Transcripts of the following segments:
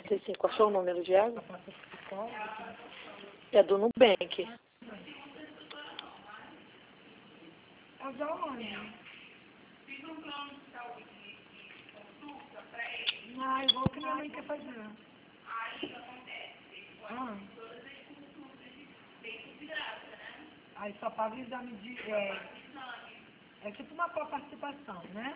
Sim, qual foi o número de água? Pra passar pro psicólogo. É do Nubank. É da onde? Ah, igual que minha mãe quer fazer. Ah. Aí só paga o exame de... É tipo uma coparticipação, né?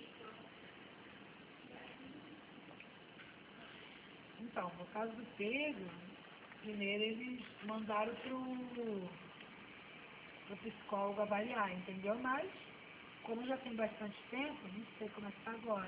Então, no caso do Pedro, primeiro eles mandaram pro psicólogo avaliar, entendeu? Mas, como já tem bastante tempo, não sei como é que tá agora.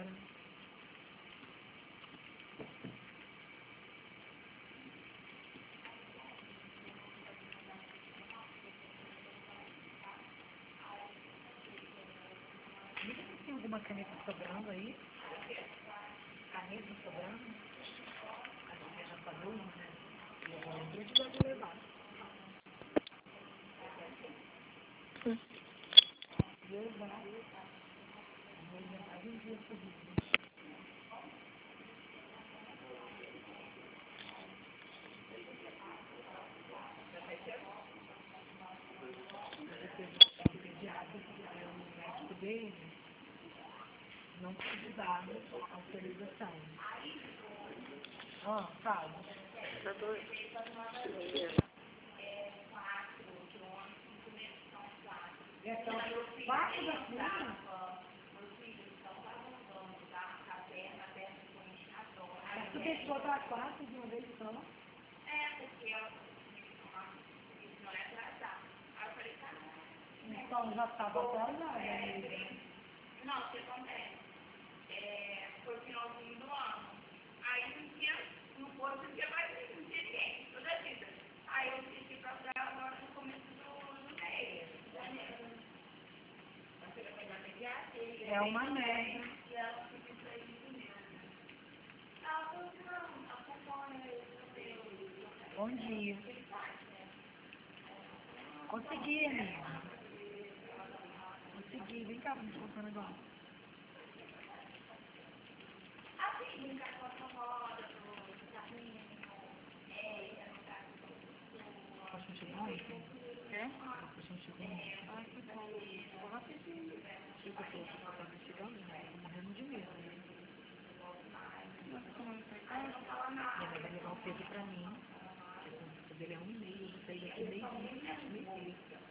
Tem alguma caneta sobrando aí? Caneta sobrando? Acho que já falou, né? Eu te vou levar. Levar. Vou levar 20 dias seguidos. O médico dele não pode dar autorização. Ah, fala. Baixo da cima? Mas tu tem que botar 4 de uma vez só? Então já estava atrasada, né? Não, o que acontece? Foi o finalzinho do ano. Aí não tinha, no posto não tinha mais ninguém, toda a vida. Aí eu tive que procurar agora no começo do mês, janeiro. É uma merda. E ela pediu pra ir primeiro. Ela falou assim, não, acompanha eu. Bom dia. Consegui, amiga. Consegui. Vem cá, vamos contar um negócio. Assim, brincar com a roda, do carrinho, Poxa, chegou ontem. É? Poxa, chegou ontem. Ai, que bom. Chegou rapidinho. Chegou, falou que eu tava chegando, né? Eu tô morrendo de medo, né? Nossa, como não foi casa? Minha mãe vai levar o Pedro pra mim. O dele é 1,5. Eu vou sair daqui meio-dia.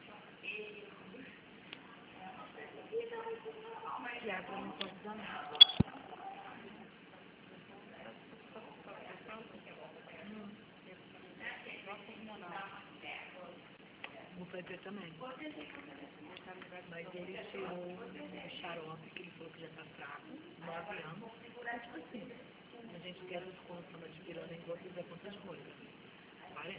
Tiago não pode usar nada. O Pepe também. Mas ele tirou o xarope, que ele falou que já tá fraco, 9 anos. É tipo assim, a gente quer desconto na despirona em outras é quantas coisas? 40?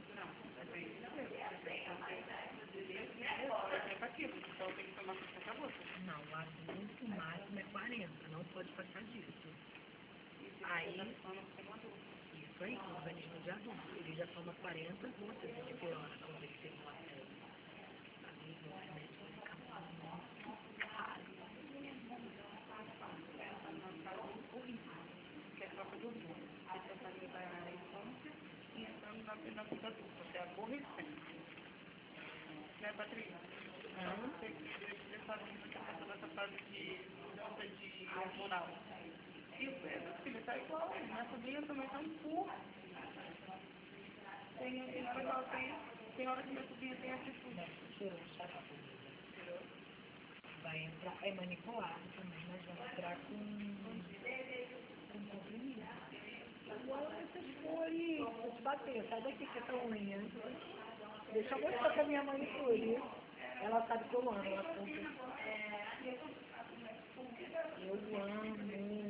Não, o adulto máximo é 40, não pode passar disso. Aí, isso aí, o organismo de adulto, ele já toma 40 gotas de dipirona quando ele tem um acesso. Amigo, o remédio fica muito caro. Que é troca do mundo. Você está saindo da infância e entrando na vida adulta. Você é aborrecente. Né, Patrícia? Não sei se você sabe que você passa dessa fase de mudança de hormonal. E o Pedro, filho, tá igual. Minha sobrinha também tá um pouco. Tem hora que ela tem hora que minha sobrinha tem atitude. Tirou o xarope. Vai entrar, é manipulado também, mas vai entrar com comprimido. Agora vocês forem, vou te bater, sai daqui com essa unha. Deixa eu mostrar pra minha manicure. Ela sabe que eu amo, ela compra. Eu amo.